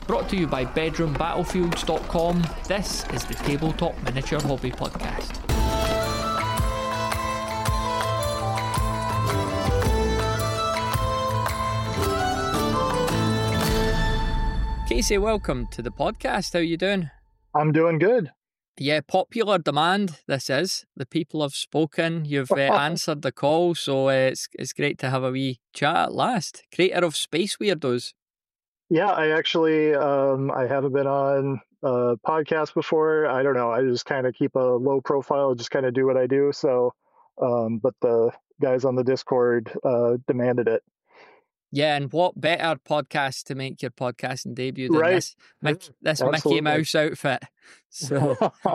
Brought to you by BedroomBattlefields.com, this is the Tabletop Miniature Hobby Podcast. Casey, welcome to the podcast. How you doing? I'm doing good. Yeah, popular demand this is. The people have spoken. You've answered the call, so it's great to have a wee chat at last. Creator of Space Weirdos. Yeah, I actually I haven't been on a podcast before. I don't know. I just kind of keep a low profile, just kind of do what I do. So, but the guys on the Discord demanded it. Yeah, and what better podcast to make your podcasting debut than Right. this Mickey Mouse outfit? So,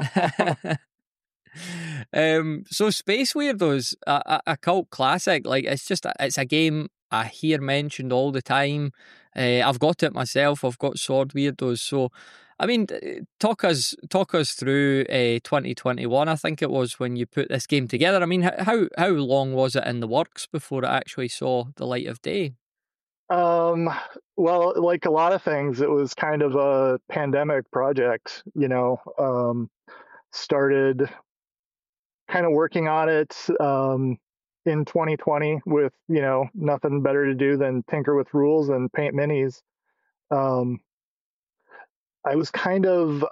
so Space Weirdos, a cult classic. Like it's a game I hear mentioned all the time. I've got it myself. I've got Sword Weirdos. So, I mean, talk us through 2021. I think it was when you put this game together. I mean, how long was it in the works before it actually saw the light of day? Well, like a lot of things, it was kind of a pandemic project, started kind of working on it, in 2020 with, nothing better to do than tinker with rules and paint minis. Um, I was kind of,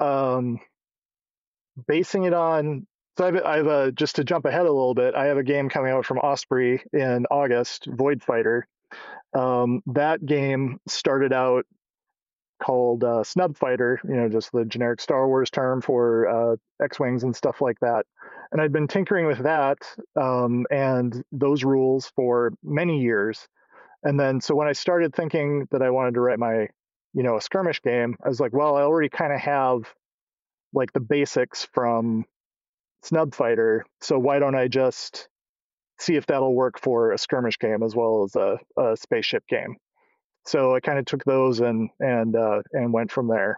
basing it on, so I've just to jump ahead a little bit, I have a game coming out from Osprey in August, Void Fighter. That game started out called Snub Fighter, just the generic Star Wars term for X-Wings and stuff like that. And I'd been tinkering with that and those rules for many years. And then, so when I started thinking that I wanted to write my, a skirmish game, I was like, well, I already kind of have like the basics from Snub Fighter. So why don't I just see if that'll work for a skirmish game as well as a spaceship game. So I kind of took those and went from there.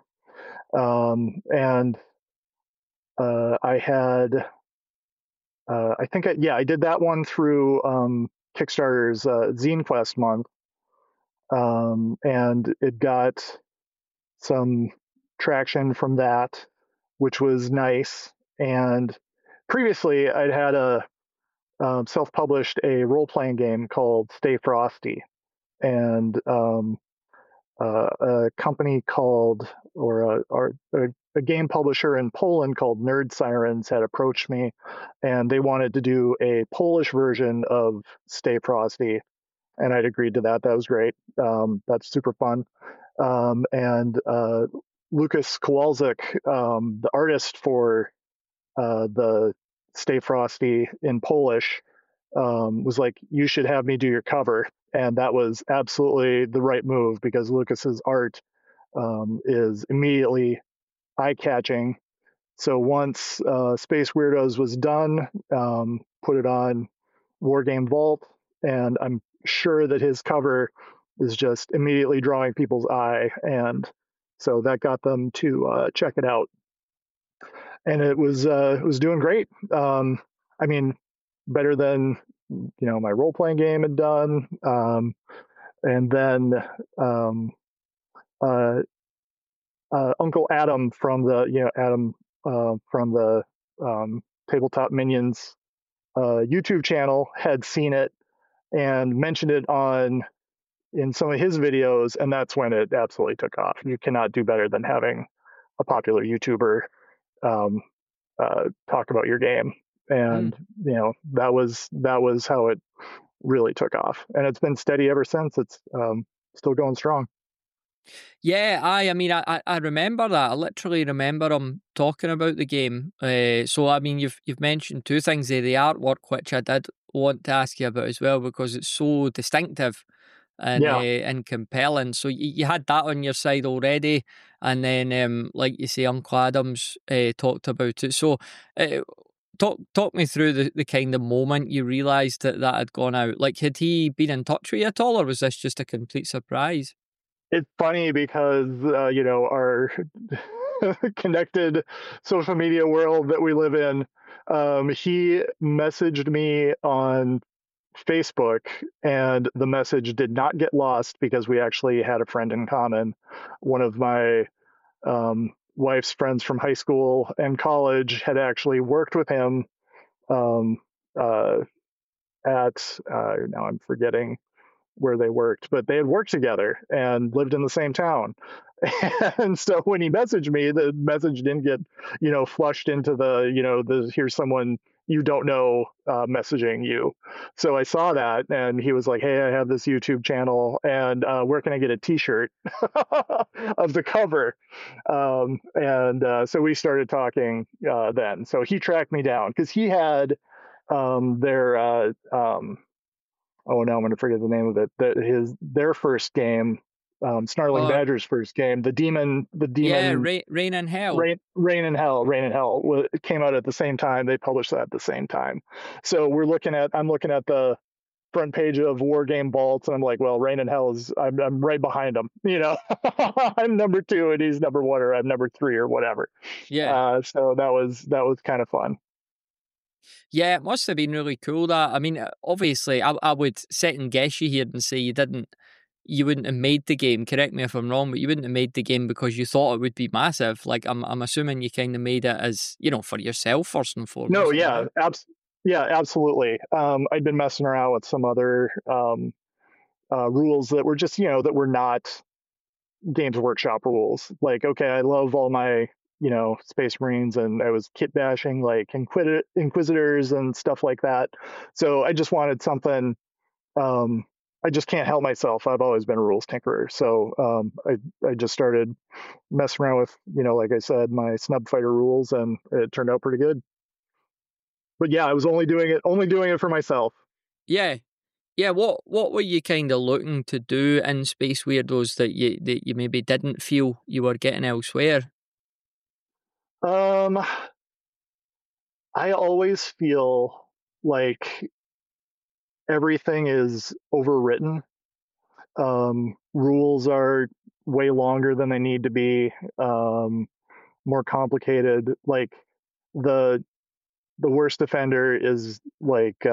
I had, I did that one through Kickstarter's Zine Quest month, and it got some traction from that, which was nice. And previously, I'd had self-published a role-playing game called Stay Frosty, and a company called, or a game publisher in Poland called Nerd Sirens had approached me, and they wanted to do a Polish version of Stay Frosty, and I'd agreed to that. That was great. That's super fun. And Lucas Kowalczyk, the artist for the Stay Frosty in Polish, was like, you should have me do your cover. And that was absolutely the right move because Lucas's art is immediately eye-catching. So once Space Weirdos was done, put it on Wargame Vault, and I'm sure that his cover is just immediately drawing people's eye. And so that got them to check it out. And it was doing great. I mean, better than my role playing game had done. And then Uncle Adam from the Tabletop Minions YouTube channel had seen it and mentioned it in some of his videos, and that's when it absolutely took off. You cannot do better than having a popular YouTuber talk about your game, and that was how it really took off, and it's been steady ever since. It's still going strong. Yeah, I mean, I remember that. I literally remember him talking about the game. So I mean, you've mentioned two things there: the artwork, which I did want to ask you about as well, because it's so distinctive and compelling. So you had that on your side already, and then like you say, Uncle Adams talked about it. So talk me through the kind of moment you realised that had gone out. Like, had he been in touch with you at all, or was this just a complete surprise? It's funny because our connected social media world that we live in, he messaged me on Facebook, and the message did not get lost because we actually had a friend in common. One of my wife's friends from high school and college had actually worked with him um, uh, at now I'm forgetting where they worked, but they had worked together and lived in the same town. And so when he messaged me, the message didn't get, flushed into the here's someone you don't know messaging you. So I saw that, and he was like, "Hey, I have this YouTube channel, and where can I get a T-shirt of the cover?" And so we started talking then. So he tracked me down because he had their oh, now I'm going to forget the name of it. Their first game, Snarling Uh, Badger's first game, the yeah, demon Rain and Hell. Rain and Hell it came out at the same time. They published that at the same time. So I'm looking at the front page of War Game Vaults, and I'm like, well, Rain and Hell I'm right behind him. I'm number 2 and he's number 1, or I'm number 3 or whatever. Yeah. So that was kind of fun. Yeah, it must have been really cool that. I mean, obviously, I would second guess you here and say you wouldn't have made the game. Correct me if I'm wrong, but you wouldn't have made the game because you thought it would be massive. Like, I'm assuming you kind of made it as, for yourself first and No, foremost. yeah, yeah, absolutely. I'd been messing around with some other rules that were just, that were not Games Workshop rules. Like, okay, I love all my, Space Marines, and I was kit bashing like Inquisitors and stuff like that. So I just wanted something. Um, I just can't help myself. I've always been a rules tinkerer. So I just started messing around with, like I said, my Snub Fighter rules, and it turned out pretty good. But yeah, I was only doing it for myself. Yeah. Yeah, what were you kind of looking to do in Space Weirdos that you maybe didn't feel you were getting elsewhere? Um, I always feel like everything is overwritten. Rules are way longer than they need to be, more complicated. Like the the worst offender is like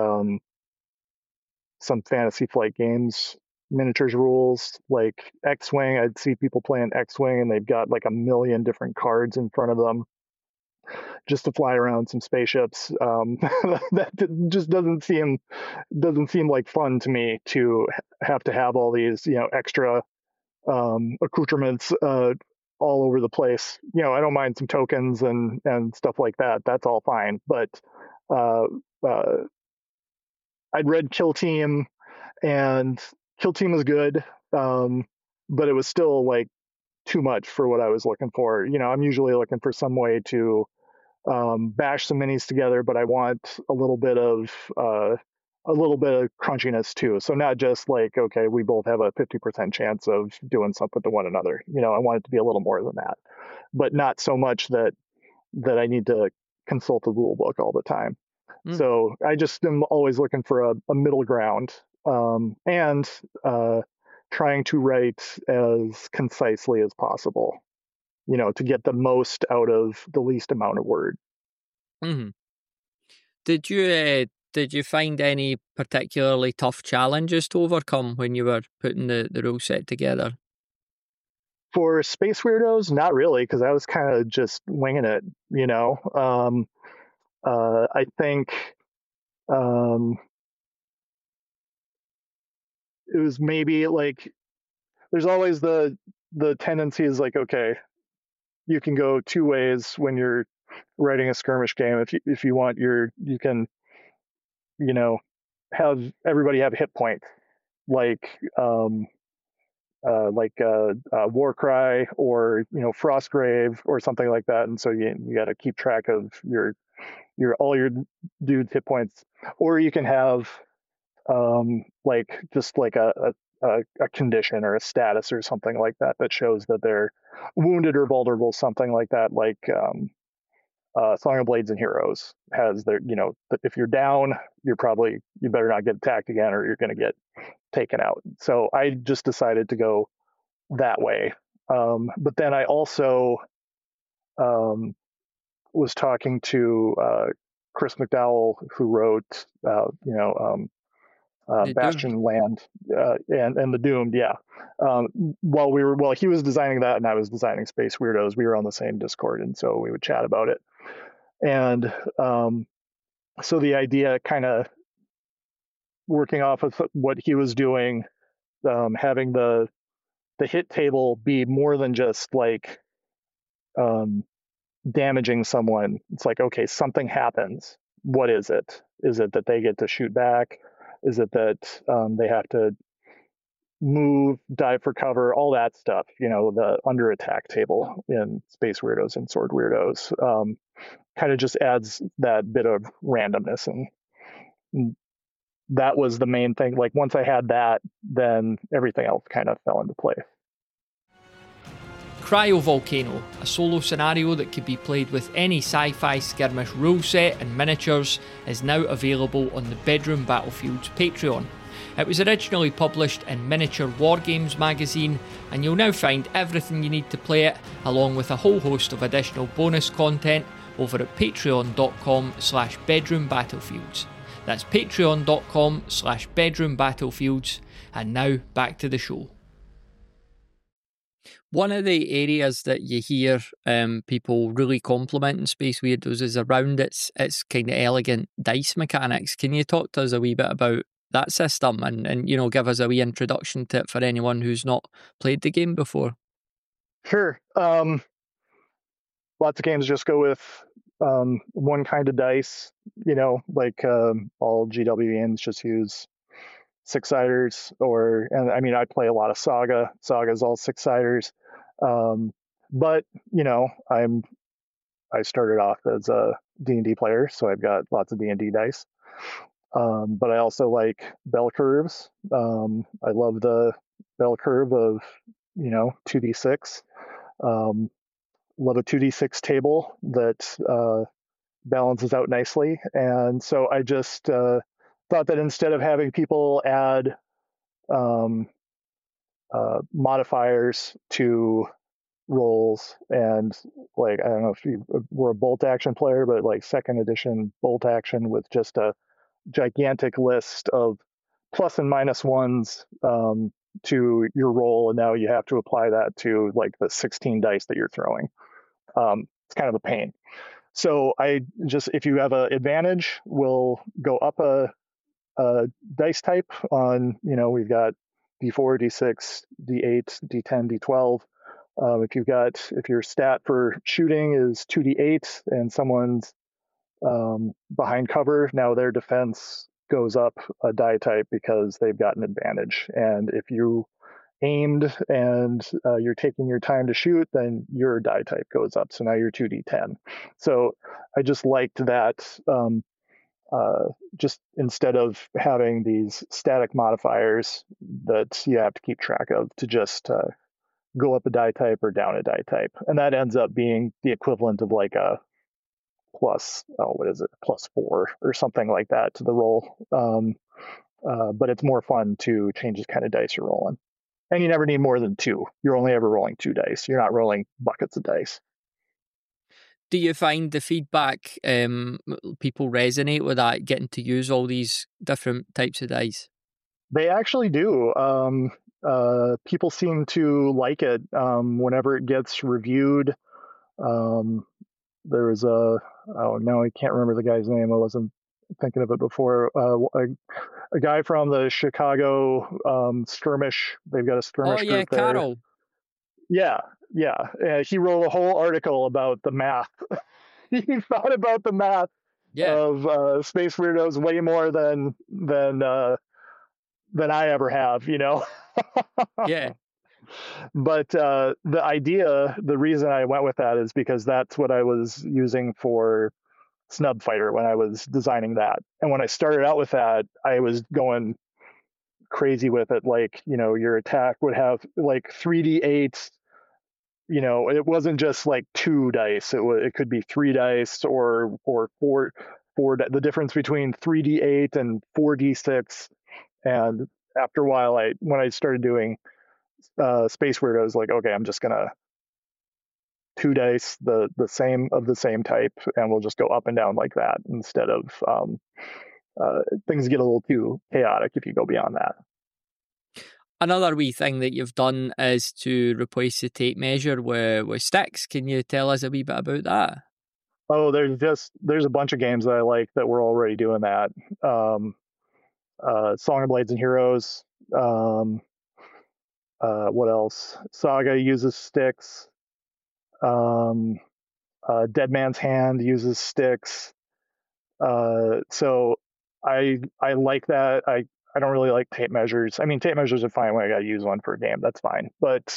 some Fantasy Flight Games miniatures rules, like X-wing. I'd see people playing X-wing, and they've got like a million different cards in front of them just to fly around some spaceships. That just doesn't seem like fun to me to have all these extra accoutrements all over the place. I don't mind some tokens and stuff like that. That's all fine. But uh, uh, I'd read Kill Team, and Kill Team was good, um, but it was still like too much for what I was looking for. I'm usually looking for some way to bash some minis together, but I want a little bit of crunchiness too. So not just like, okay, we both have a 50% chance of doing something to one another. I want it to be a little more than that, but not so much that I need to consult the rule book all the time. Mm, So I just am always looking for a middle ground, and trying to write as concisely as possible, to get the most out of the least amount of word. mm-hmm. Did you find any particularly tough challenges to overcome when you were putting the rule set together? For Space Weirdos, not really, because I was kind of just winging it, you know. I think um, it was maybe like there's always the tendency is like, okay, you can go two ways when you're writing a skirmish game. If you want you can you know have everybody have hit points like Warcry, or Frostgrave or something like that, and so you got to keep track of your all your dudes' hit points, or you can have like just like a condition or a status or something like that that shows that they're wounded or vulnerable, something like that, like Song of Blades and Heroes has their, if you're down, you better not get attacked again, or you're going to get taken out. So I just decided to go that way. But then I also um, was talking to Chris McDowell, who wrote, The Doomed. Bastion Land, and the Doomed, yeah. While he was designing that and I was designing Space Weirdos, we were on the same Discord, and so we would chat about it. And so the idea, kind of working off of what he was doing, having the hit table be more than just like damaging someone. It's like, okay, something happens. What is it? Is it that they get to shoot back? Is it that they have to move, dive for cover, all that stuff? The under attack table in Space Weirdos and Sword Weirdos kind of just adds that bit of randomness, and that was the main thing. Like once I had that, then everything else kind of fell into place. Cryovolcano, a solo scenario that could be played with any sci-fi skirmish rule set and miniatures, is now available on the Bedroom Battlefields Patreon. It was originally published in Miniature Wargames magazine, and you'll now find everything you need to play it, along with a whole host of additional bonus content over at patreon.com/bedroombattlefields. That's patreon.com/bedroombattlefields. And now back to the show. One of the areas that you hear people really complimenting Space Weirdos is around its kind of elegant dice mechanics. Can you talk to us a wee bit about that system and give us a wee introduction to it for anyone who's not played the game before? Sure. Lots of games just go with one kind of dice, like all GWNs just use 6-siders, and I mean, I play a lot of Saga. Saga's all 6-siders. But I started off as a D&D player, so I've got lots of D&D dice. But I also like bell curves. I love the bell curve of 2d6. Love a 2d6 table that balances out nicely. And so I just thought that instead of having people add modifiers to rolls, and like, I don't know if you were a bolt action player, but like second edition bolt action with just a gigantic list of plus and minus ones to your roll, and now you have to apply that to like the 16 dice that you're throwing. It's kind of a pain. So I just, if you have an advantage, we'll go up a dice type on, we've got D4, D6, D8, D10, D12. If your stat for shooting is 2d8 and someone's behind cover, now their defense goes up a die type because they've got an advantage. And if you aimed and you're taking your time to shoot, then your die type goes up. So now you're 2d10. So I just liked that. Just instead of having these static modifiers that you have to keep track of, to just go up a die type or down a die type. And that ends up being the equivalent of like a +4 or something like that to the roll. But it's more fun to change the kind of dice you're rolling. And you never need more than 2. You're only ever rolling 2 dice. You're not rolling buckets of dice. Do you find the feedback, people resonate with that, getting to use all these different types of dice? They actually do. People seem to like it. Whenever it gets reviewed, there was I can't remember the guy's name. I wasn't thinking of it before. A guy from the Chicago skirmish. They've got a skirmish group there. Carol. Yeah. He wrote a whole article about the math. He thought about the math of Space Weirdos way more than I ever have, Yeah. But the reason I went with that is because that's what I was using for Snub Fighter when I was designing that. And when I started out with that, I was going crazy with it. Like, your attack would have like 3d8. It wasn't just like 2 dice. It could be 3 dice or 4. The difference between 3d8 and 4d6. And after a while, when I started doing Space Weirdos, like, okay, I'm just gonna 2 dice the same type, and we'll just go up and down like that instead of things get a little too chaotic if you go beyond that. Another wee thing that you've done is to replace the tape measure with sticks. Can you tell us a wee bit about that? Oh, there's a bunch of games that I like that were already doing that. Um, Song of Blades and Heroes. Um, what else? Saga uses sticks. Um, Dead Man's Hand uses sticks. So I like that. I don't really like tape measures. I mean, tape measures are fine when I got to use one for a game. That's fine. But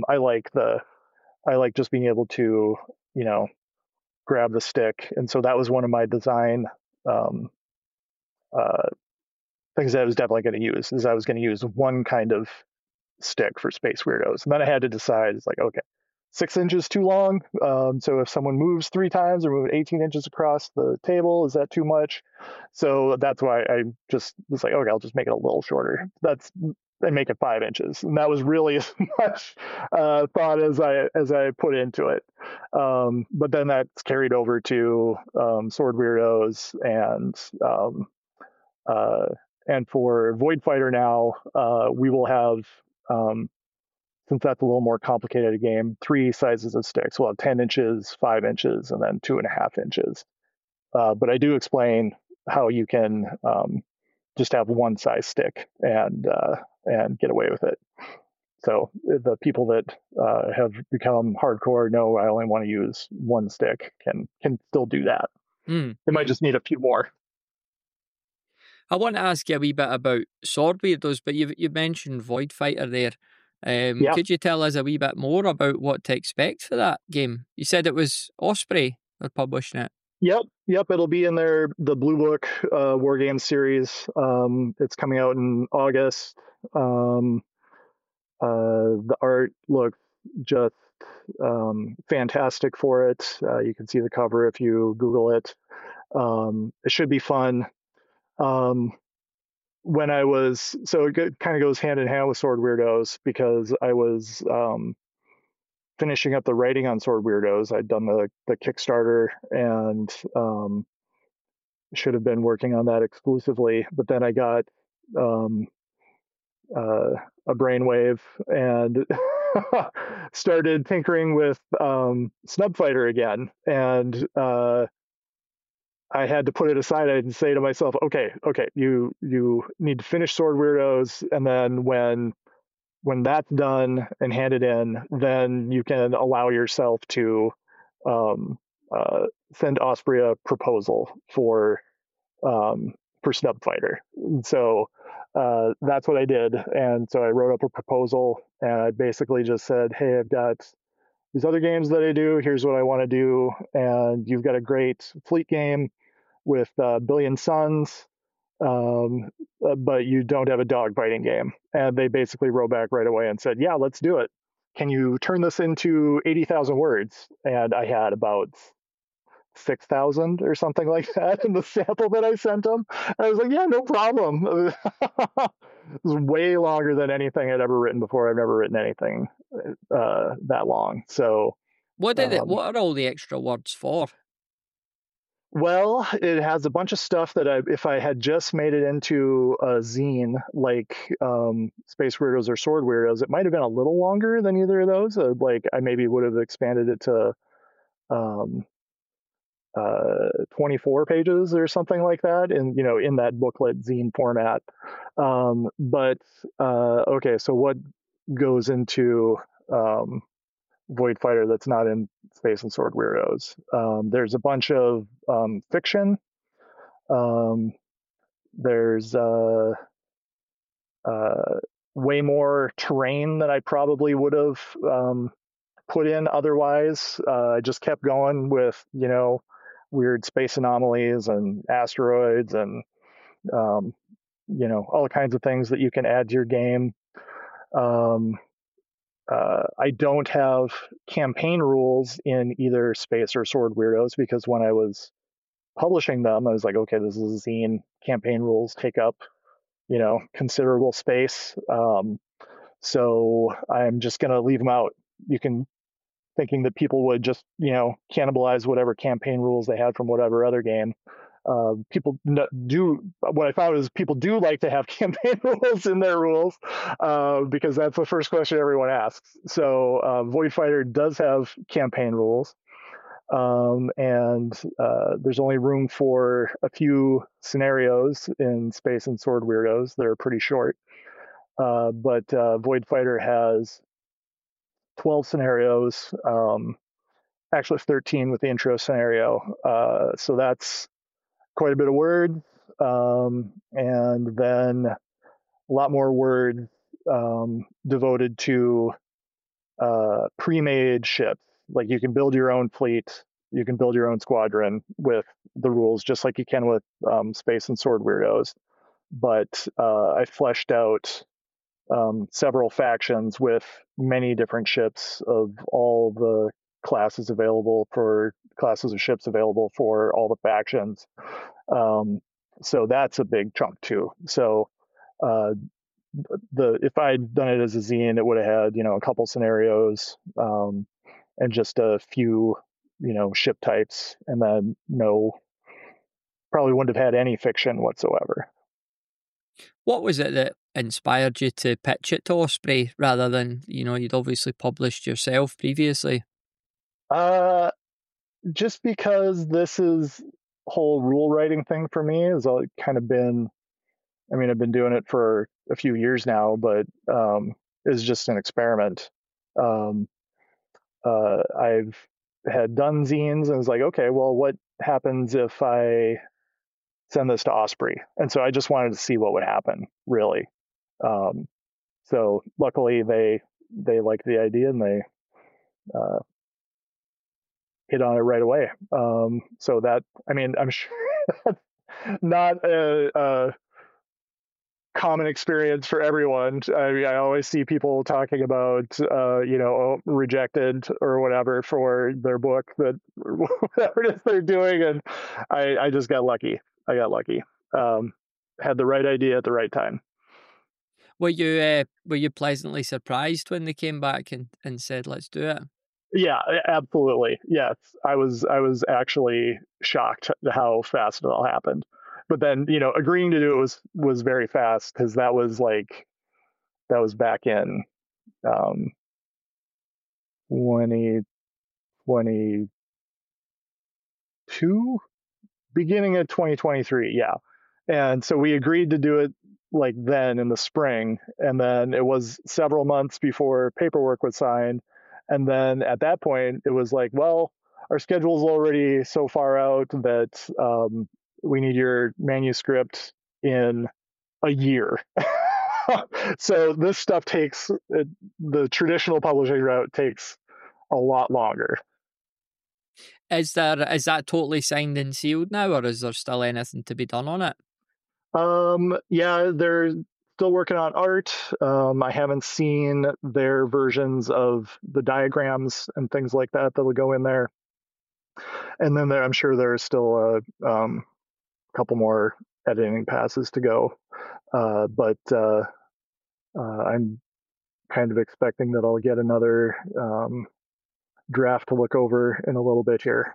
I like just being able to, you know, grab the stick. And so that was one of my design um, uh, things that I was definitely going to use. Is I was going to use one kind of stick for Space Weirdos, and then I had to decide. It's like, okay, 6 inches too long. So if someone moves 3 times or move 18 inches across the table, is that too much? So that's why I just was like, okay, I'll just make it a little shorter. And make it 5 inches. And that was really as much thought as I put into it. But then that's carried over to Sword Weirdos uh, and for Void Fighter now, we will have um, since that's a little more complicated a game, 3 sizes of sticks. We'll have 10 inches, 5 inches, and then 2.5 inches. But I do explain how you can just have one size stick and get away with it. So the people that have become hardcore know I only want to use one stick can still do that. They might just need a few more. I want to ask you a wee bit about Sword Weirdos, but you mentioned Void Fighter there. Yeah. Could you tell us a wee bit more about what to expect for that game? You said it was Osprey are publishing it. Yep. It'll be in the Blue Book War Games series. It's coming out in August. The art looks just fantastic for it. You can see the cover if you Google it. It should be fun. When I was so it kind of goes hand in hand with Sword Weirdos because I was finishing up the writing on Sword Weirdos. I'd done the Kickstarter and should have been working on that exclusively, but then I got um, a brainwave and started tinkering with Snub Fighter again, and I had to put it aside and say to myself, okay, you need to finish Sword Weirdos, and then when that's done and handed in, then you can allow yourself to um, send Osprey a proposal for Snub Fighter. So that's what I did. And so I wrote up a proposal and I basically just said, hey, I've got these other games that I do. Here's what I want to do. And you've got a great fleet game with Billion Suns, but you don't have a dog fighting game. And they basically wrote back right away and said, yeah, let's do it. Can you turn this into 80,000 words? And I had about 6,000 or something like that in the sample that I sent them. And I was like, yeah, no problem. It was way longer than anything I'd ever written before. I've never written anything that long. So what are all the extra words for? Well, it has a bunch of stuff that if I had just made it into a zine like Space Weirdos or Sword Weirdos, it might have been a little longer than either of those. Like I maybe would have expanded it to um, 24 pages or something like that, and in that booklet zine format. But okay, so what goes into Void Fighter that's not in Space and Sword Weirdos? There's a bunch of fiction. Um, there's way more terrain than I probably would have put in otherwise. I just kept going with weird space anomalies and asteroids and all kinds of things that you can add to your game. I don't have campaign rules in either Space or Sword Weirdos because when I was publishing them, I was like, okay, this is a zine. Campaign rules take up, considerable space. So I'm just going to leave them out. You can thinking that people would just, cannibalize whatever campaign rules they had from whatever other game. People do what I found is people do like to have campaign rules in their rules, because that's the first question everyone asks. So Void Fighter does have campaign rules, and there's only room for a few scenarios in Space and Sword Weirdos. They're pretty short, but Void Fighter has 12 scenarios. Actually 13 with the intro scenario. So that's quite a bit of words, and then a lot more words devoted to pre-made ships. Like you can build your own fleet, you can build your own squadron with the rules, just like you can with Space and Sword Weirdos. But I fleshed out several factions with many different ships of all the classes of ships available for all the factions. So that's a big chunk too. So uh, if I'd done it as a zine, it would have had a couple scenarios, and just a few ship types, and then probably wouldn't have had any fiction whatsoever. What was it that inspired you to pitch it to Osprey rather than, you'd obviously published yourself previously? Just because this is whole rule writing thing for me has kind of been, I mean, I've been doing it for a few years now, but it's just an experiment. I've had done zines and was like, okay, well, what happens if I send this to Osprey? And so I just wanted to see what would happen, really. So luckily they liked the idea, and they uh, hit on it right away. So that, I mean, I'm sure that's not a common experience for everyone. I mean, I always see people talking about, rejected or whatever for their book, that whatever it is they're doing. And I just got lucky. I got lucky. Had the right idea at the right time. Were you pleasantly surprised when they came back and said, let's do it? Yeah, absolutely. Yes. I was actually shocked at how fast it all happened. But then, agreeing to do it was very fast, because that was back in 2022, beginning of 2023. Yeah. And so we agreed to do it like then in the spring, and then it was several months before paperwork was signed. And then at that point, it was like, well, our schedule's already so far out that we need your manuscript in a year. So this stuff the traditional publishing route takes a lot longer. Is that totally signed and sealed now, or is there still anything to be done on it? Yeah, they're still working on art. I haven't seen their versions of the diagrams and things like that will go in there. And then I'm sure there's still a couple more editing passes to go. But I'm kind of expecting that I'll get another draft to look over in a little bit here.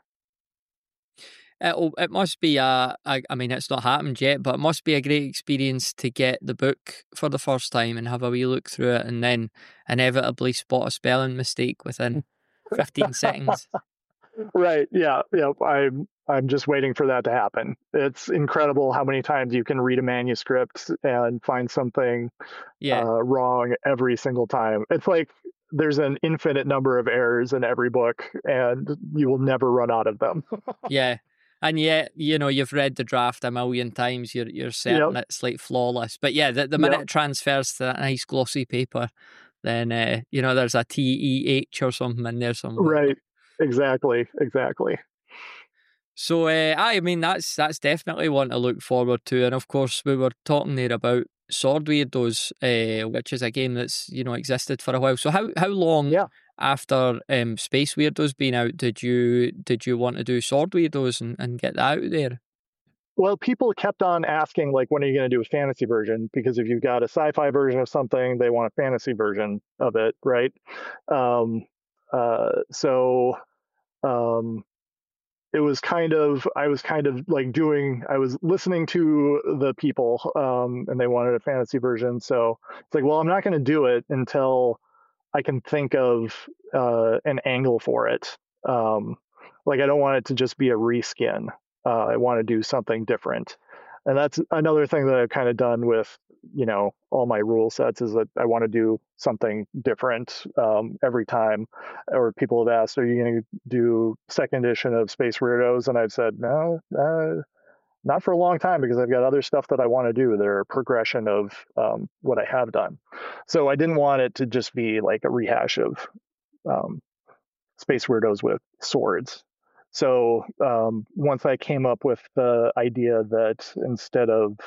It must be I mean, it's not happened yet, but it must be a great experience to get the book for the first time and have a wee look through it, and then inevitably spot a spelling mistake within 15 seconds. Right. Yeah. Yeah. I'm just waiting for that to happen. It's incredible how many times you can read a manuscript and find something wrong every single time. It's like there's an infinite number of errors in every book, and you will never run out of them. Yeah. And yet, you've read the draft a million times. You're certain Yep. it's like flawless. But yeah, the minute it transfers to that nice glossy paper, then there's a TEH or something in there somewhere. Right. Exactly. Exactly. So I mean that's definitely one to look forward to. And of course, we were talking there about Sword Weirdos, which is a game that's existed for a while. So how long after Space Weirdos being out did you want to do Sword Weirdos and get that out there? Well, people kept on asking, like, when are you going to do a fantasy version? Because if you've got a sci-fi version of something, they want a fantasy version of it, right? So um, it was kind of, I was kind of like I was listening to the people, and they wanted a fantasy version. So it's like, well, I'm not going to do it until I can think of an angle for it. Um, like I don't want it to just be a reskin. I want to do something different, and that's another thing that I've kind of done with all my rule sets is that I want to do something different every time. Or people have asked, "Are you going to do second edition of Space Weirdos?" And I've said, "No, not for a long time because I've got other stuff that I want to do. They're a progression of what I have done." So I didn't want it to just be like a rehash of um, Space Weirdos with swords. So once I came up with the idea that instead of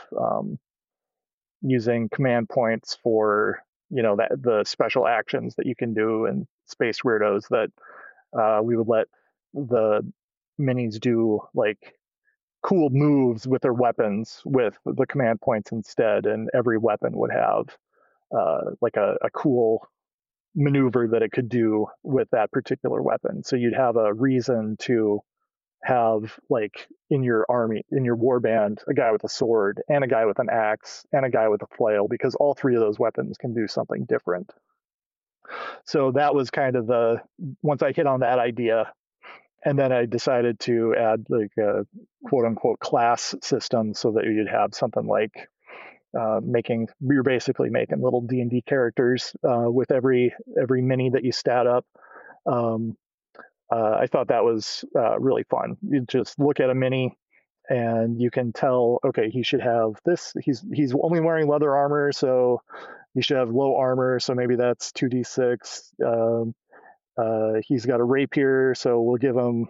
using command points for the special actions that you can do in Space Weirdos, that we would let the minis do like cool moves with their weapons with the command points instead, and every weapon would have like a cool maneuver that it could do with that particular weapon. So you'd have a reason to have like in your army, in your war band, a guy with a sword and a guy with an axe and a guy with a flail, because all three of those weapons can do something different. So that was kind of once I hit on that idea, and then I decided to add like a quote unquote class system so that you'd have something like you're basically making little D&D characters with every mini that you stat up. Um, I thought that was really fun. You just look at a mini and you can tell, okay, he should have this. He's only wearing leather armor, so he should have low armor. So maybe that's 2d6. He's got a rapier, so we'll give him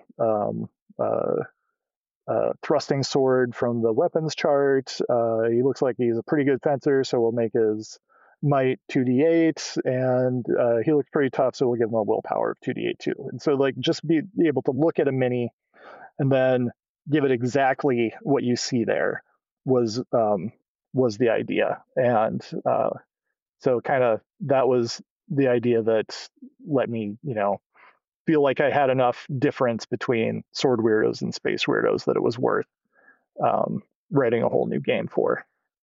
thrusting sword from the weapons chart. He looks like he's a pretty good fencer, so we'll make his might 2d8, and he looks pretty tough, so we'll give him a willpower of 2d8 too. And so like just be able to look at a mini and then give it exactly what you see there was the idea. And so kind of that was the idea that let me feel like I had enough difference between Sword Weirdos and Space Weirdos that it was worth um, writing a whole new game for.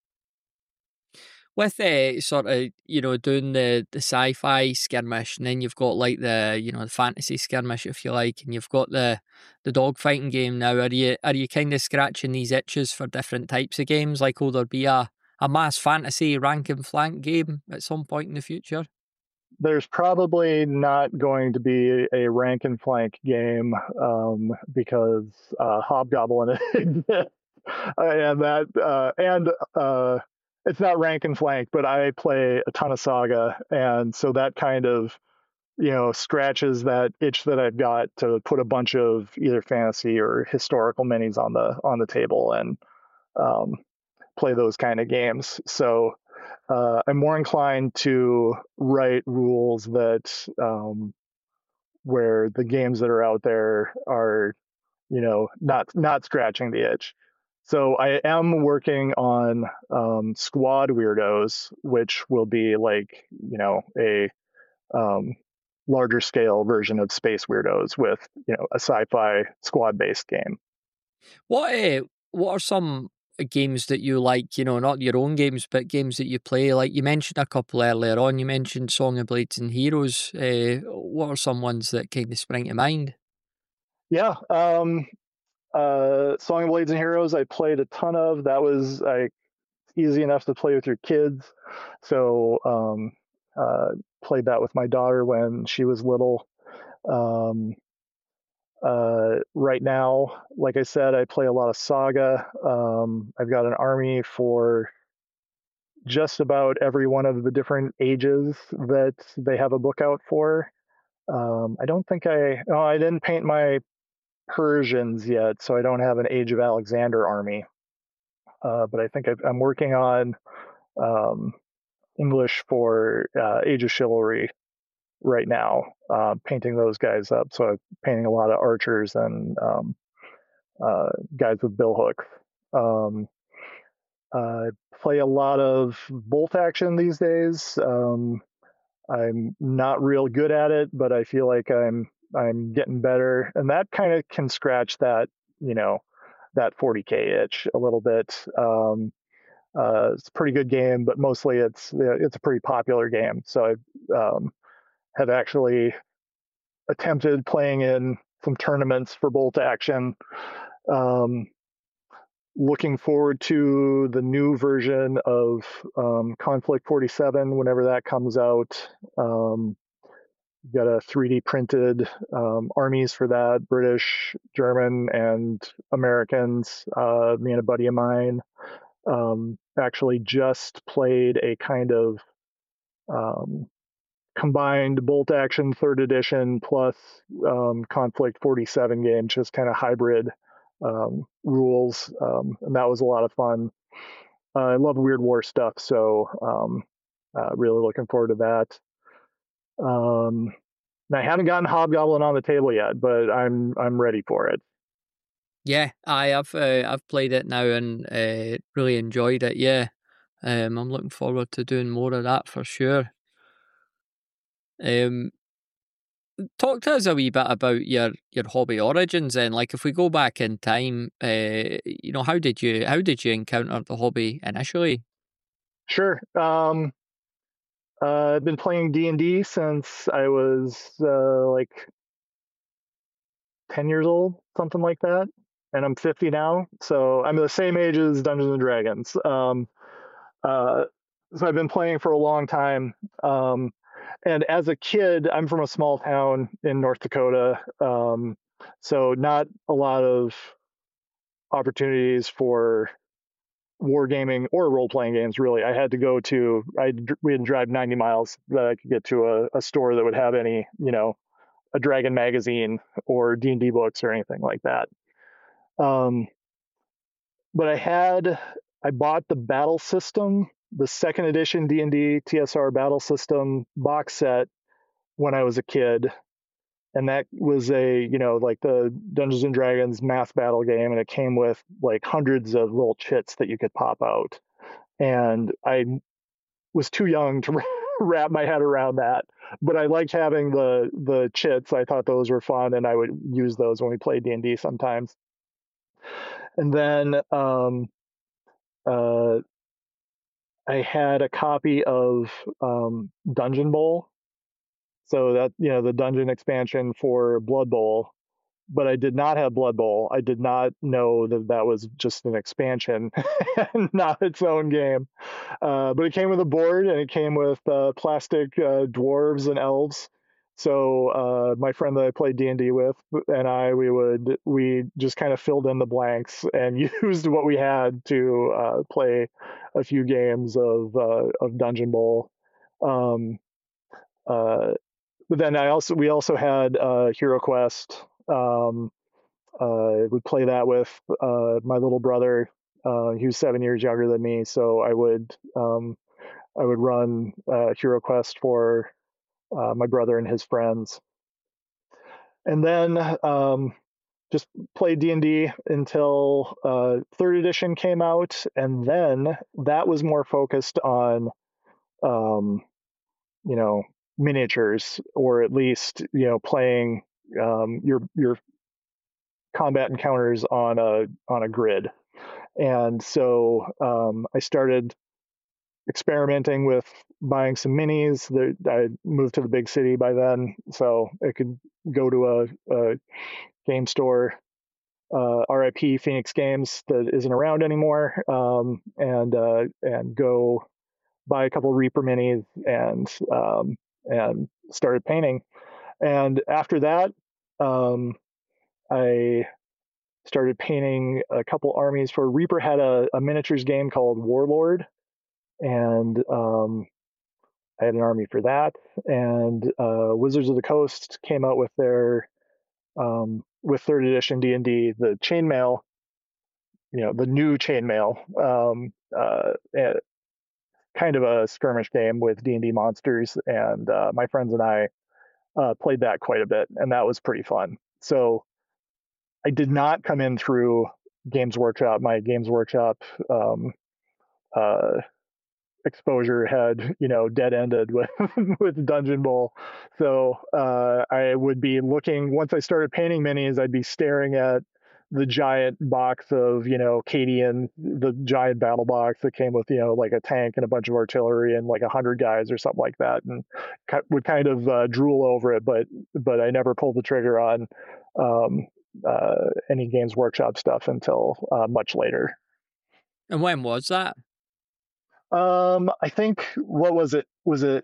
With sort of, doing the sci-fi skirmish, and then you've got like the fantasy skirmish, if you like, and you've got the dog fighting game now. Are you kind of scratching these itches for different types of games? Like, will there be a mass fantasy rank and flank game at some point in the future? There's probably not going to be a rank and flank game because Hobgoblin exists, and it's not rank and flank, but I play a ton of Saga, and so that kind of scratches that itch that I've got to put a bunch of either fantasy or historical minis on the table and um, play those kind of games. So I'm more inclined to write rules that where the games that are out there are not scratching the itch. So I am working on Squad Weirdos, which will be like a um, larger scale version of Space Weirdos with a sci-fi squad based game. What are some games that you like? Not your own games, but games that you play. Like you mentioned a couple earlier on. You mentioned Song of Blades and Heroes. What are some ones that kind of spring to mind? Yeah, Song of Blades and Heroes I played a ton of. That was like easy enough to play with your kids. So played that with my daughter when she was little. Um, right now, like I said, I play a lot of Saga. I've got an army for just about every one of the different ages that they have a book out for. I don't think I didn't paint my Persians yet, so I don't have an Age of Alexander army. But I think I'm working on um, English for Age of Chivalry right now, painting those guys up. So I'm painting a lot of archers and guys with bill hooks. Um, I play a lot of bolt action these days. I'm not real good at it, but I feel like I'm I'm getting better, and that kind of can scratch that, that 40K itch a little bit. It's a pretty good game, but mostly it's a pretty popular game. So I have actually attempted playing in some tournaments for Bolt Action. Um, Looking forward to the new version of Conflict 47 whenever that comes out. Got a 3D printed armies for that, British, German, and Americans. Me and a buddy of mine actually just played a kind of um, combined Bolt Action third edition plus Conflict 47 game, just kind of hybrid rules, and that was a lot of fun. I love Weird War stuff, so really looking forward to that. Um, I haven't gotten Hobgoblin on the table yet, but I'm ready for it. Yeah, I've played it now and really enjoyed it. Yeah, I'm looking forward to doing more of that for sure. Um, Talk to us a wee bit about your hobby origins then. Like if we go back in time, how did you encounter the hobby initially? Sure. I've been playing D&D since I was like 10 years old, something like that. And I'm 50 now. So I'm the same age as Dungeons and Dragons. Uh, so I've been playing for a long time. And as a kid, I'm from a small town in North Dakota. So not a lot of opportunities for wargaming or role playing games, really. I had to go to, we had to drive 90 miles that I could get to a store that would have any, a Dragon magazine or D&D books or anything like that. Um, but I bought the battle system, the second edition D&D TSR battle system box set when I was a kid. And that was like the Dungeons and Dragons math battle game. And it came with like hundreds of little chits that you could pop out. And I was too young to wrap my head around that, but I liked having the chits. I thought those were fun, and I would use those when we played D&D sometimes. And then uh, I had a copy of Dungeon Bowl, so that the dungeon expansion for Blood Bowl. But I did not have Blood Bowl. I did not know that that was just an expansion and not its own game. But it came with a board and it came with plastic dwarves and elves. So my friend that I played D&D with and we just kind of filled in the blanks and used what we had to play a few games of Dungeon Bowl. Um, uh, but then we also had Hero Quest. Would play that with my little brother. He was 7 years younger than me, so I would run Hero Quest for my brother and his friends, and then just played D&D until third edition came out, and then that was more focused on um, you know miniatures, or at least playing your combat encounters on a grid. And so I started experimenting with buying some minis. I moved to the big city by then, so I could go to a game store, RIP Phoenix Games, that isn't around anymore, and go buy a couple Reaper minis and started painting. And after that, um, I started painting a couple armies for Reaper. Had a miniatures game called Warlord, and I had an army for that. And Wizards of the Coast came out with their with third edition D&D, the chainmail, the new chainmail, kind of a skirmish game with D&D monsters, and my friends and I played that quite a bit, and that was pretty fun. So I did not come in through Games Workshop. My Games Workshop um, uh, exposure had, dead ended with with Dungeon Bowl. So I would be looking, once I started painting minis, I'd be staring at the giant box of, Cadian, the giant battle box that came with, like a tank and a bunch of artillery and like 100 guys or something like that, and would kind of drool over it, but I never pulled the trigger on um, any Games Workshop stuff until much later. And when was that? I think, what was it? Was it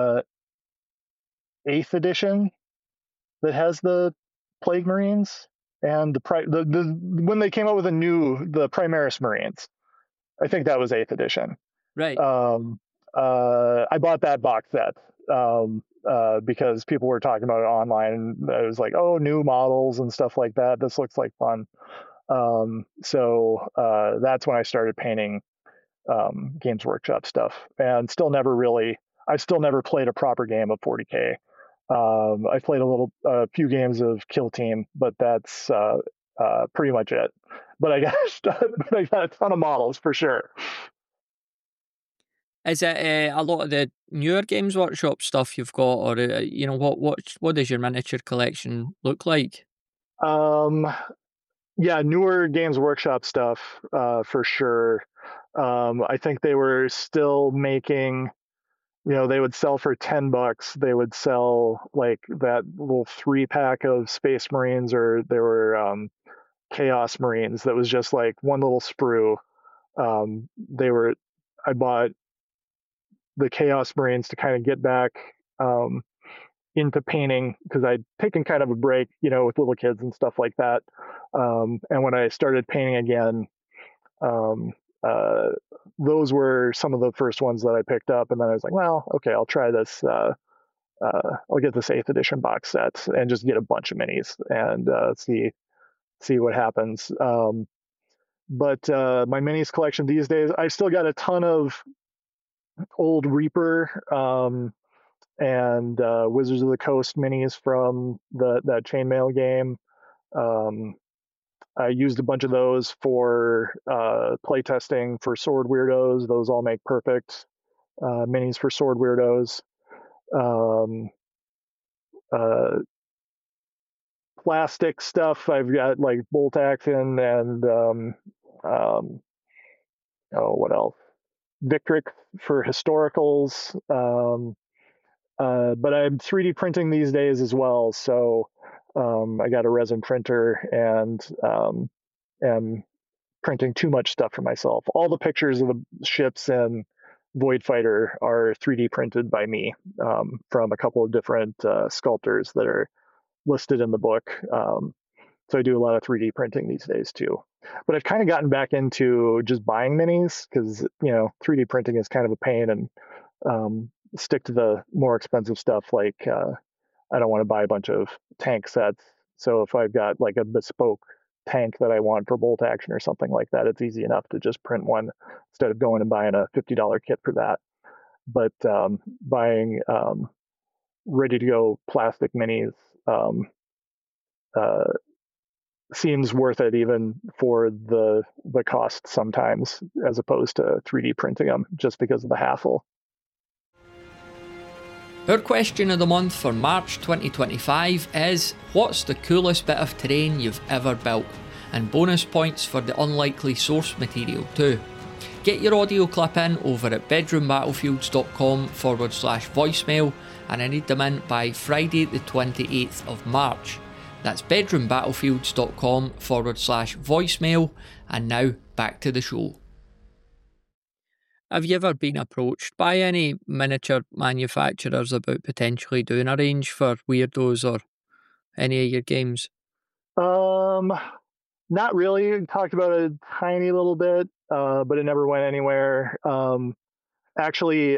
eighth edition that has the Plague Marines and the when they came out with the Primaris Marines? I think that was eighth edition. Right. I bought that box set because people were talking about it online, and I was like, oh, new models and stuff like that. This looks like fun. So that's when I started painting Games Workshop stuff, and I've still never played a proper game of 40K. I played a few games of Kill Team, but that's pretty much it. But I got a ton of models for sure. Is it a lot of the newer Games Workshop stuff you've got, or what does your miniature collection look like? Um, yeah, newer Games Workshop stuff for sure. I think they were still making, they would sell for $10. They would sell like that little 3-pack of Space Marines, or there were Chaos Marines that was just like one little sprue. I bought the Chaos Marines to kind of get back um, into painting, because I'd taken kind of a break, with little kids and stuff like that. And when I started painting again, um, uh, those were some of the first ones that I picked up. And then I was like, well, okay, I'll try this. I'll get this 8th edition box set and just get a bunch of minis and see what happens. But my minis collection these days, I still got a ton of old Reaper and Wizards of the Coast minis from that chainmail game. Um, I used a bunch of those for playtesting for Sword Weirdos. Those all make perfect minis for Sword Weirdos. Um, uh, Plastic stuff, I've got like bolt action and um, oh, what else? Victric for historicals. But I'm 3D printing these days as well, so I got a resin printer and am printing too much stuff for myself. All the pictures of the ships and Void Fighter are 3D printed by me from a couple of different sculptors that are listed in the book. So I do a lot of 3D printing these days too. But I've kind of gotten back into just buying minis because 3D printing is kind of a pain, and stick to the more expensive stuff. Like I don't want to buy a bunch of tank sets. So if I've got like a bespoke tank that I want for bolt action or something like that, it's easy enough to just print one instead of going and buying a $50 kit for that. But buying ready to go plastic minis uh, seems worth it, even for the cost sometimes, as opposed to 3D printing them, just because of the hassle. Our question of the month for March 2025 is, what's the coolest bit of terrain you've ever built? And bonus points for the unlikely source material too. Get your audio clip in over at bedroombattlefields.com/voicemail, and I need them in by Friday the 28th of March. That's bedroombattlefields.com/voicemail. And now back to the show. Have you ever been approached by any miniature manufacturers about potentially doing a range for Weirdos or any of your games? Not really. Talked about it a tiny little bit, but it never went anywhere. Actually,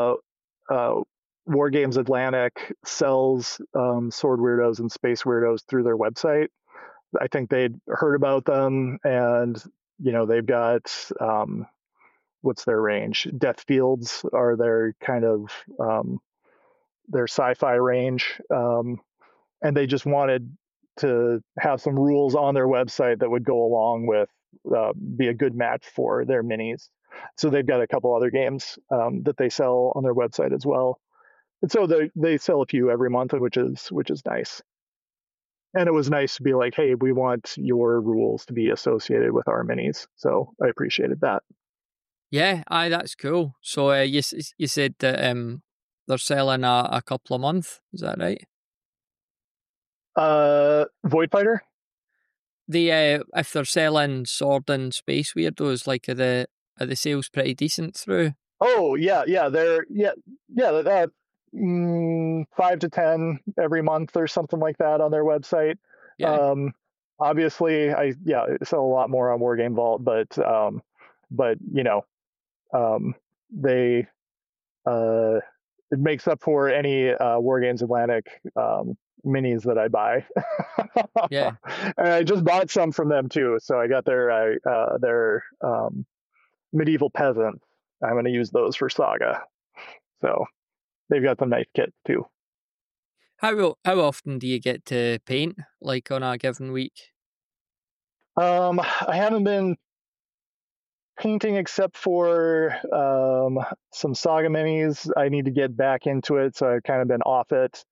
War Games Atlantic sells Sword Weirdos and Space Weirdos through their website. I think they'd heard about them, and they've got what's their range? Deathfields are their kind of their sci-fi range, and they just wanted to have some rules on their website that would go along with be a good match for their minis. So they've got a couple other games that they sell on their website as well. And so they sell a few every month, which is nice. And it was nice to be like, hey, we want your rules to be associated with our minis. So I appreciated that. Yeah, aye, that's cool. So you said that they're selling a couple a month. Is that right? Void Fighter. The if they're selling Sword and Space Weirdos, like are the sales pretty decent through? Oh yeah, they're that 5 to 10 every month or something like that on their website. Yeah, Um, Obviously, I sell a lot more on Wargame Vault, but um, they uh, it makes up for any Wargames Atlantic minis that I buy. yeah. And I just bought some from them too, so I got their medieval peasants. I'm going to use those for Saga. So they've got some nice kits too. How often do you get to paint, like on a given week? I haven't been painting except for some Saga minis. I need to get back into it, so I've kind of been off it.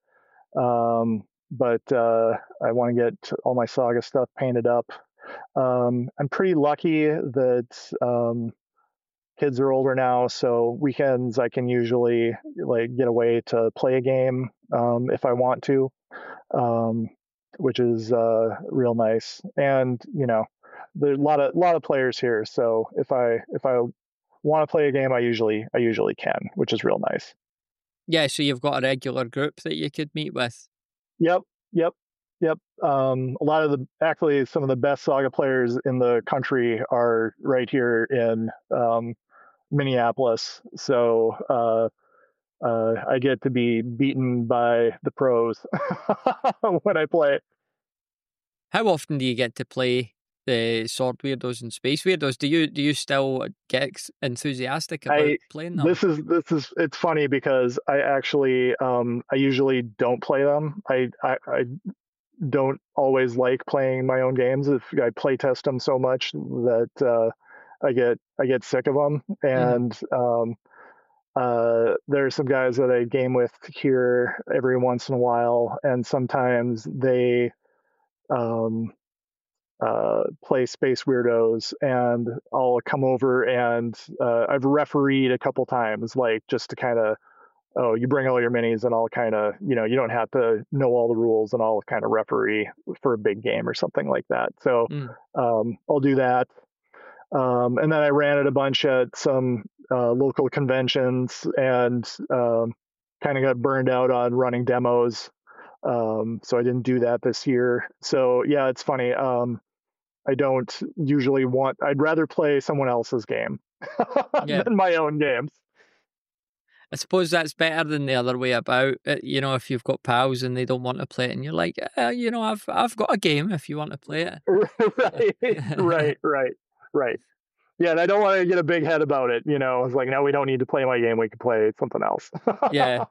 But I want to get all my Saga stuff painted up. I'm pretty lucky that kids are older now, so weekends I can usually like get away to play a game if I want to, um, which is real nice. And there's a lot of players here, so if I want to play a game, I usually can, which is real nice. Yeah, so you've got a regular group that you could meet with. Yep, yep, yep. A lot of the actually some of the best Saga players in the country are right here in Minneapolis. So I get to be beaten by the pros when I play. How often do you get to play the Sword Weirdos and Space Weirdos? Do you still get enthusiastic about I playing them? this is it's funny because I actually I usually don't play them. I don't always like playing my own games. If I play test them so much that I get sick of them. Hmm. And there are some guys that I game with here every once in a while, and sometimes they um, play Space Weirdos, and I'll come over and I've refereed a couple times, like just to kind of, oh, you bring all your minis, and I'll kind of, you don't have to know all the rules, and I'll kind of referee for a big game or something like that. So Mm. I'll do that. And then I ran it a bunch at some local conventions, and kind of got burned out on running demos. So I didn't do that this year. So yeah, it's funny. I don't usually I'd rather play someone else's game Yeah. than my own games. I suppose that's better than the other way about. If you've got pals and they don't want to play it, and you're like, I've got a game if you want to play Right, it. right, right, right. Yeah, and I don't want to get a big head about it. It's like, no, we don't need to play my game. We can play something else. Yeah.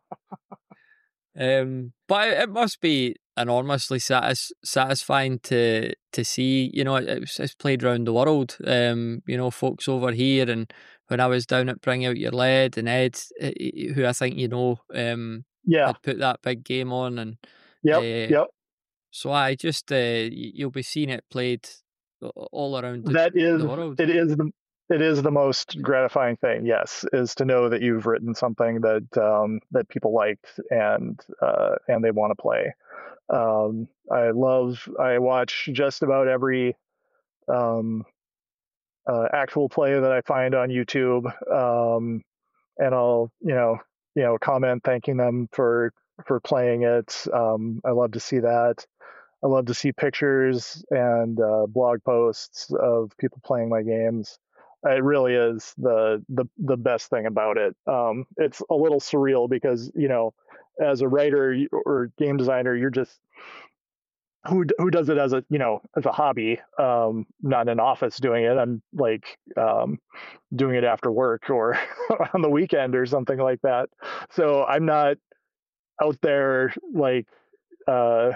But it must be enormously satisfying to see. It's played around the world. Folks over here, and when I was down at Bring Out Your Lead, and Ed, who I think Yeah. had put that big game on, and Yep. uh, Yep. so I just you'll be seeing it played all around That is the world. it is the most gratifying thing, yes, is to know that you've written something that people liked, and they want to play. I watch just about every um, actual play that I find on YouTube, and I'll comment thanking them for playing it. I love to see that. I love to see pictures and blog posts of people playing my games. It really is the best thing about it. It's a little surreal because as a writer or game designer, you're just who does it as a hobby, not in an office doing it. I'm like doing it after work or on the weekend or something like that. So I'm not out there like uh,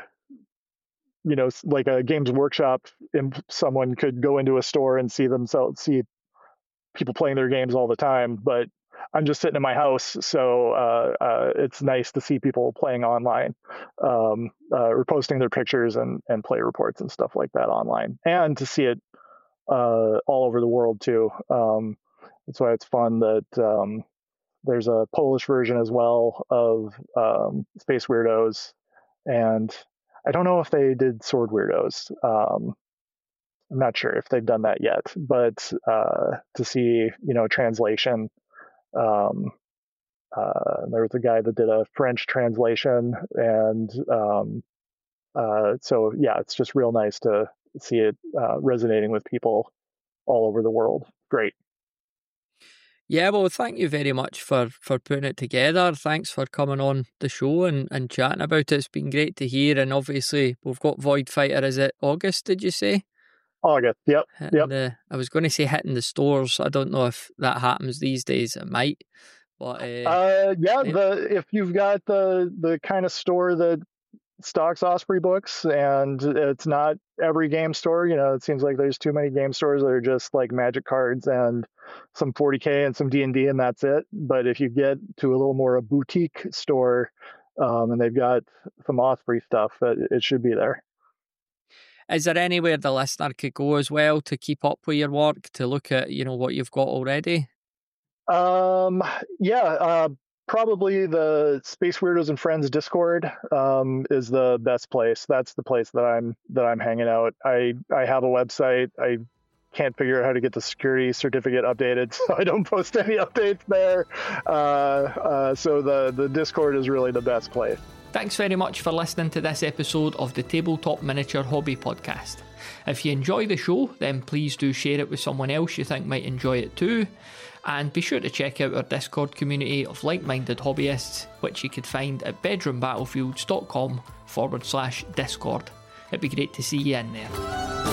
like a Games Workshop. Someone could go into a store and see people playing their games all the time, but I'm just sitting in my house, so it's nice to see people playing online, or posting their pictures and play reports and stuff like that online, and to see it all over the world too. That's why it's fun that there's a Polish version as well of Space Weirdos, and I don't know if they did Sword Weirdos. I'm not sure if they've done that yet, but to see, translation. There was a guy that did a French translation, and so yeah, it's just real nice to see it resonating with people all over the world. Great. Yeah, well, thank you very much for putting it together. Thanks for coming on the show and chatting about it. It's been great to hear, and obviously we've got Void Fighter. Is it August, did you say? August, yep. I was going to say hitting the stores. I don't know if that happens these days. It might. But if you've got the kind of store that stocks Osprey books, and it's not every game store, it seems like there's too many game stores that are just like Magic cards and some 40K and some D&D, and that's it. But if you get to a little more a boutique store, and they've got some Osprey stuff, it should be there. Is there anywhere the listener could go as well to keep up with your work, to look at, what you've got already? Probably the Space Weirdos and Friends Discord is the best place. That's the place that I'm hanging out. I have a website. I can't figure out how to get the security certificate updated, so I don't post any updates there. So the Discord is really the best place. Thanks very much for listening to this episode of the Tabletop Miniature Hobby Podcast. If you enjoy the show, then please do share it with someone else you think might enjoy it too. And be sure to check out our Discord community of like-minded hobbyists, which you could find at bedroombattlefields.com/Discord. It'd be great to see you in there.